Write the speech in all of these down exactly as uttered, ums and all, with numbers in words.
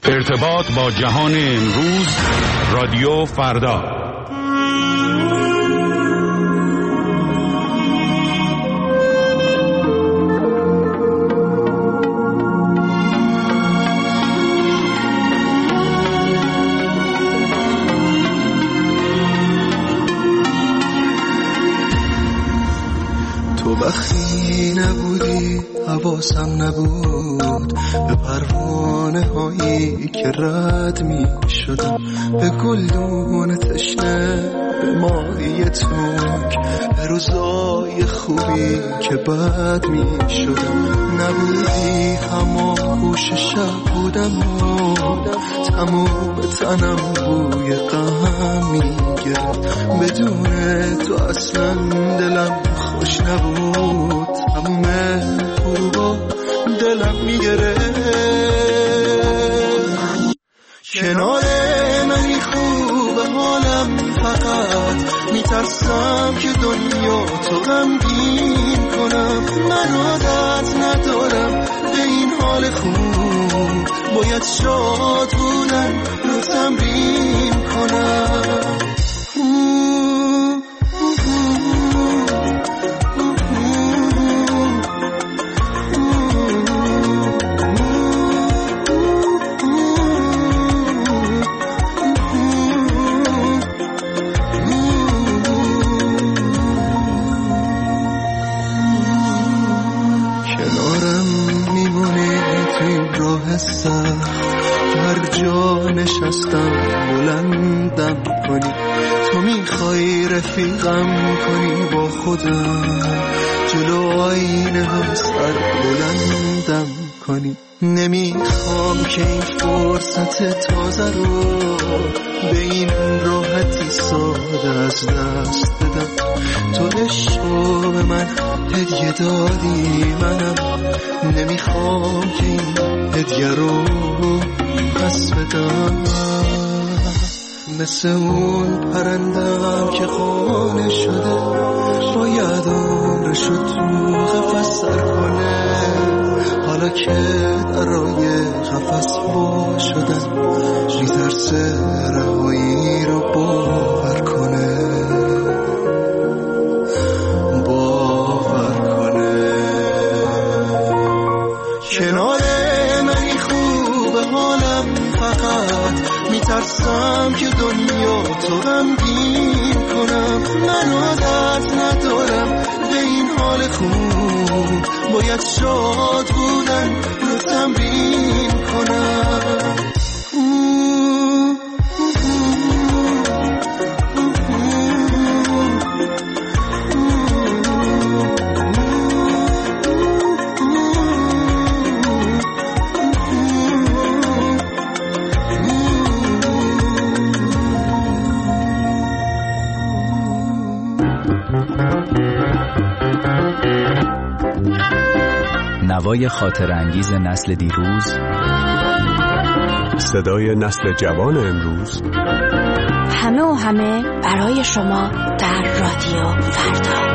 ارتباط با جهان امروز، رادیو فردا. تو وقتی نبودی حواسم نبود به پروانه هایی که رد می شدم، به گلدون تشنه، به ماهی تنک، به روزای خوبی که بد می شدم. نبودی همان گوش شب بودم و تمام تنم بوی غم می گرفت. بدون تو اصلا دلم خوش نبود، تموم غروبا دلم میگرفت. کنار منی خوب حالم، فقط میترسم که دنیا تو غمگین کنم. من عادت ندارم به این حال خوب، باید شاد بودن رو تمرین کنم. هر جا نشستم بلندم کنی، تو میخوای رفیقم کنی با خودم، جلو آینه هم سر بلندم کنی. نمیخوام که این فرصت تازه رو به این راحتی ساده از دست بدم. تو عشقو به من هدیه دادی، منم نمیخوام که این هدیه رو پس بدم. مثل اون پرندم که خانه شده، باید عمرشو تو قفس سر کنه. حالا که درای قفس وا شدن، میترسه رهایی رو باور کنه، باور کنه. کنار منی خوب حالم، فقط میترسم که دنیا تو غمگین کنم. من عادت ندارم به این حال خوب، باید شاد بودن رو تمرین کنم. نوای خاطر انگیز نسل دیروز، صدای نسل جوان امروز، همه و همه برای شما در رادیو فردا.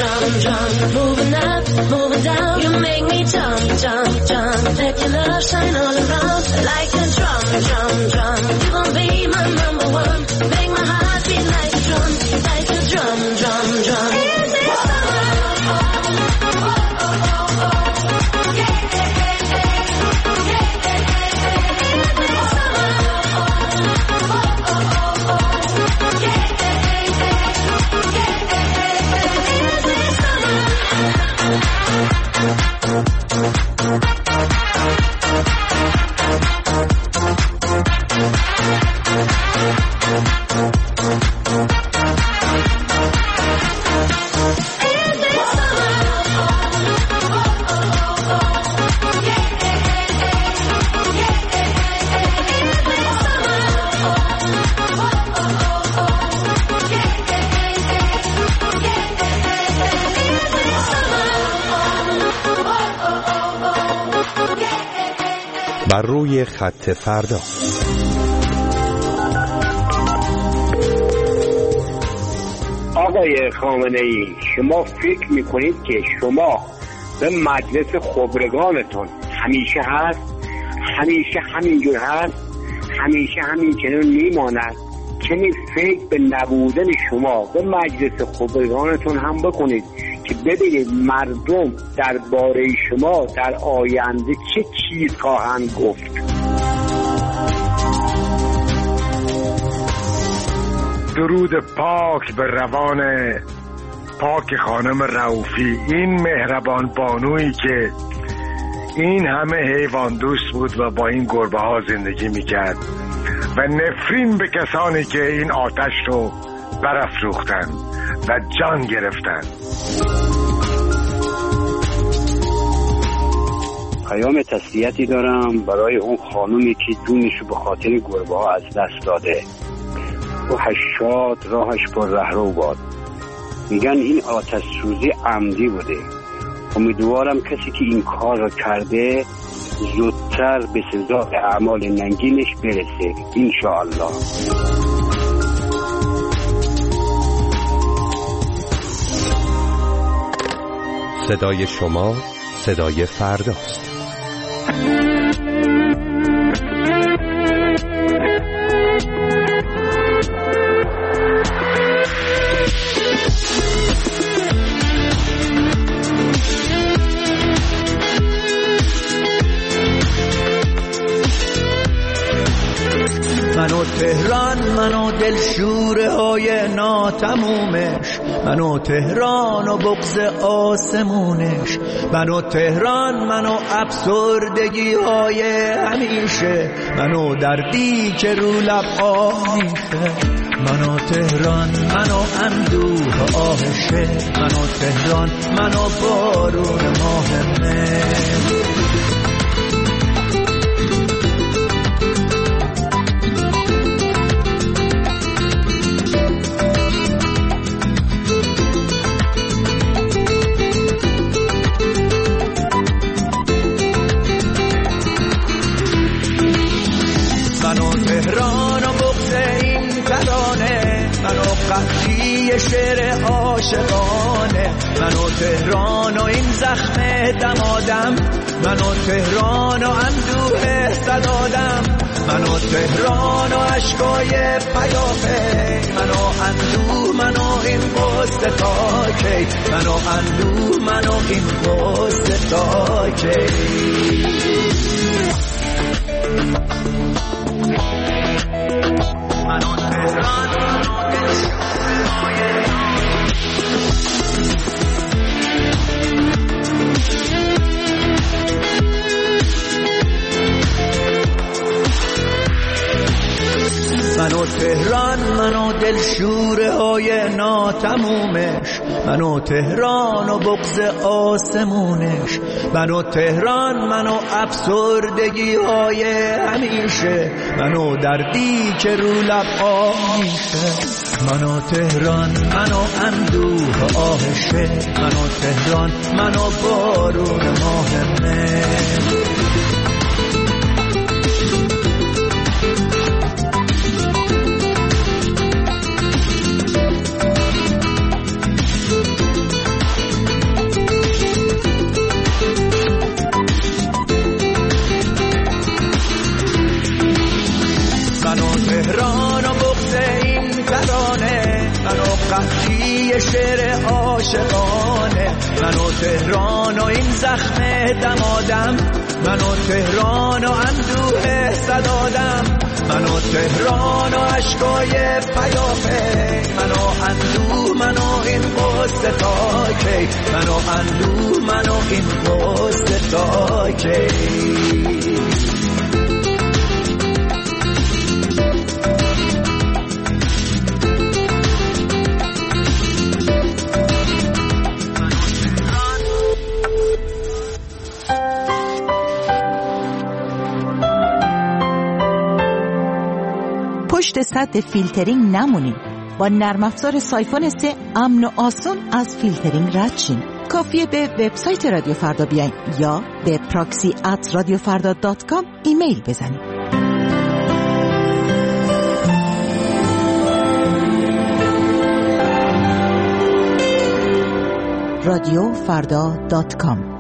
drum, drum, moving up, moving down. You make me jump, jump, jump. Let your love shine all around like a drum, drum, drum. You gon' be my number one. Make my heart beat like a drum, like a drum, drum, drum. Is it summer? بر روی خط فردا. آقای خامنه‌ای، شما فکر میکنید که شما به مجلس خبرگانتون همیشه هست، همیشه همینجور هست، همیشه همین چنین میماند؟ چنین فکر به نبودن شما به مجلس خبرگانتون هم بکنید که ببینید مردم درباره شما در آینده چه چیز خواهند گفت. درود پاک به روان پاک خانم رؤوفی، این مهربان بانویی که این همه حیوان دوست بود و با این گربه ها زندگی میکرد و نفرین به کسانی که این آتش رو برافروختن و جان گرفتن. پیام تسلیتی دارم برای اون خانومی که جونشو به خاطر گربه ها از دست داده و هشتاد راهش پر رهرو باد. میگن این آتش سوزی عمدی بوده. امیدوارم کسی که این کار رو کرده زودتر به سزای اعمال ننگینش برسه انشاءالله. صدای شما صدای فرداست. منو تهران، منو دلشوره های ناتمومش، منو تهران و بغض آسمونش، منو تهران، منو افسردگی های همیشه، منو دردی که رو لب آه میشه. منو تهران، منو اندوه آهشه، منو تهران، منو بارون ماه مه. شعر عاشقانه، منو تهران و این زخم دمادم، منو تهران و اندوه صدادم، منو تهران و عشقای پیافه، منو اندوه، منو این قصه تا کی، منو اندوه، منو این قصه تا کی. منو تهران منو تهران، منو دلشوره های ناتمومش، منو تهران و بغض آسمونش، منو تهران، منو افسردگی های همیشه، منو دردی که رو لب آه میشه. منو تهران، منو اندوه آهشه، منو تهران، منو بارون ماه مه. منو تهران و این زخم دمادم، منو تهران و اندوه صدادم، منو تهران و عشقای پیاپی، منو اندوه منو این قصه تا کی، منو اندوه منو این قصه تا کی. پشت سد فیلترینگ نمونین. با نرم افزار سایفون سه امن و آسون از فیلترینگ رد شین. کافیه به وبسایت رادیو فردا بیاین یا به پراکسی ات رادیو فردا دات کام ایمیل بزنین. رادیو فردا دات کام.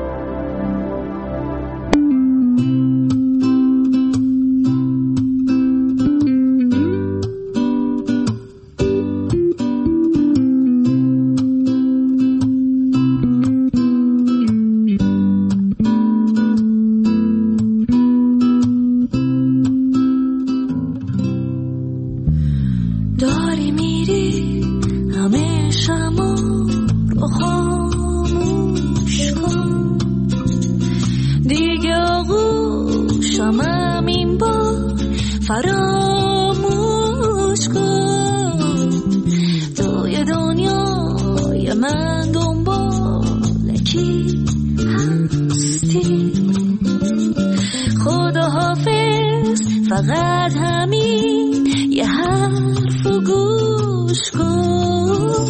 فقط همین یه حرف و گوش کن.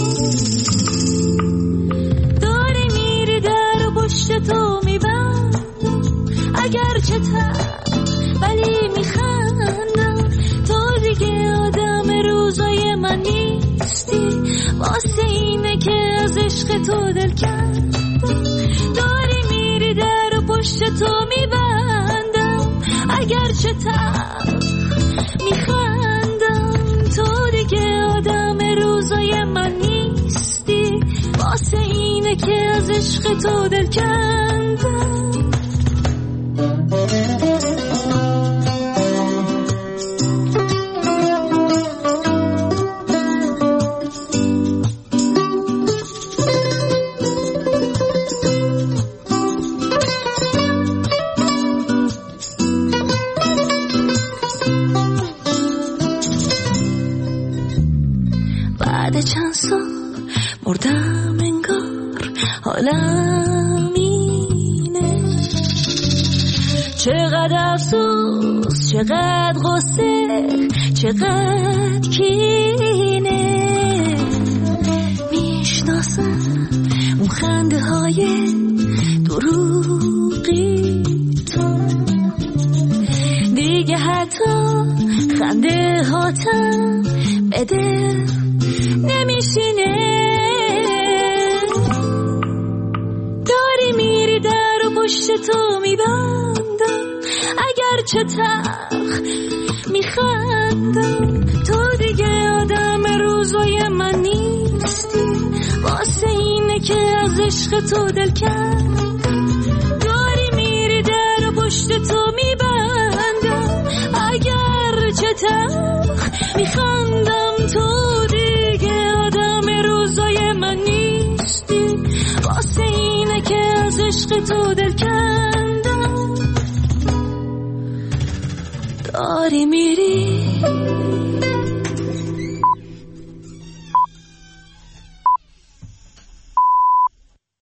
داری میری در پشت تو میبندم، اگرچه تر ولی میخندم. تو دیگه آدم روزای من نیستی، واسه اینه که از عشق تو دل کردم. داری میری در پشت تو میبندم، اگرچه تر میخندم. تو دیگه آدم روزای من نیستی، واسه اینه که از عشق تو دل کندم. بعد چند سال مردم انگار حالم اینه. چقدر افسوس، چقدر غصه، چقدر کینه. میشناسم اون خنده های دروغی تو، دیگه حتی خنده هاتم بده نمیشینه. داری میری در و پشت تو میبندم، اگرچه تلخ میخندم. تو دیگه آدم روزای من نیستی، واسه اینه که از عشق تو دل کردم. داری میری در و پشت تو میبندم، اگرچه تلخ میخندم. تو عشق تو دل کندم. داری میری